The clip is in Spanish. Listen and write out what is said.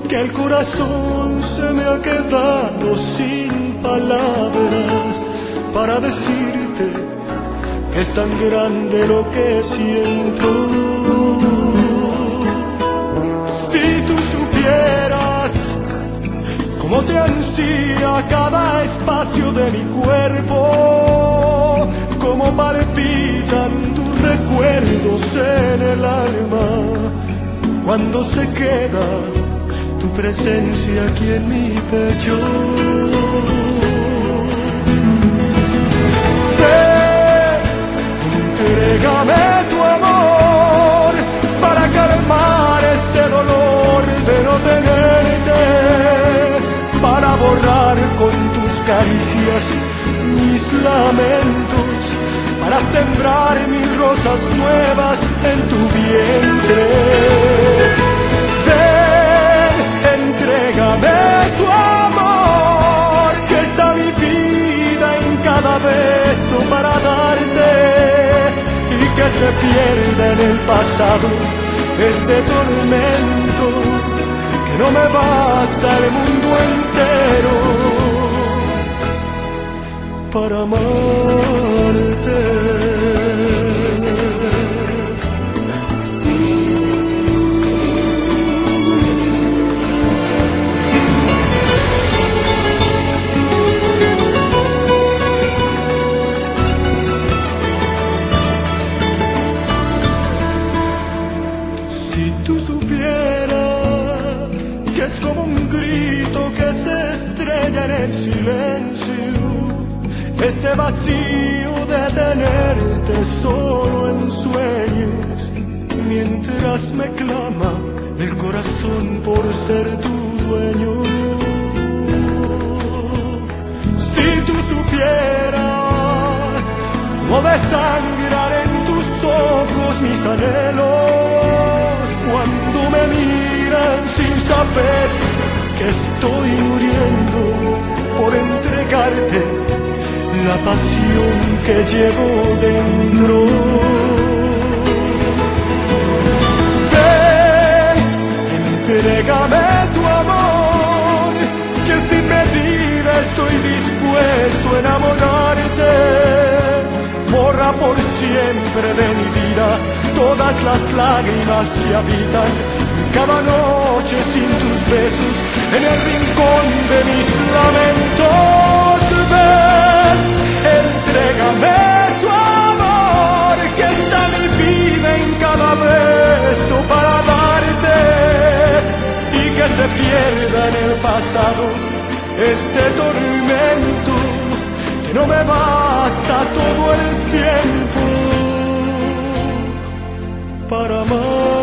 que el corazón se me ha quedado sin palabras para decirte que es tan grande lo que siento. Si tú supieras cómo te ansía cada espacio de mi cuerpo, cómo palpitan tus recuerdos en el alma cuando se queda tu presencia aquí en mi pecho. Entrégame tu amor para calmar este dolor de no tenerte, para borrar con tus caricias mis lamentos, para sembrar mil rosas nuevas en tu vientre. Entrégame tu amor, que está mi vida en cada beso para darte, y que se pierda en el pasado este tormento, que no me basta el mundo entero para amarte. Si tú supieras que es como un grito que se estrella en el silencio, este vacío de tenerte solo en sueños, mientras me clama el corazón por ser tu dueño. Si tú supieras cómo desangrar en tus ojos mis anhelos, cuando me miran sin saber que estoy muriendo por entregarte la pasión que llevo dentro. Ven, entrégame tu amor, que sin medida estoy dispuesto a enamorarte. Borra por siempre de mi vida todas las lágrimas que habitan cada noche sin tus besos en el rincón de mis lamentos. Ven, entrégame tu amor, que está mi vida en cada beso para darte, y que se pierda en el pasado este tormento, que no me basta todo el tiempo para amar.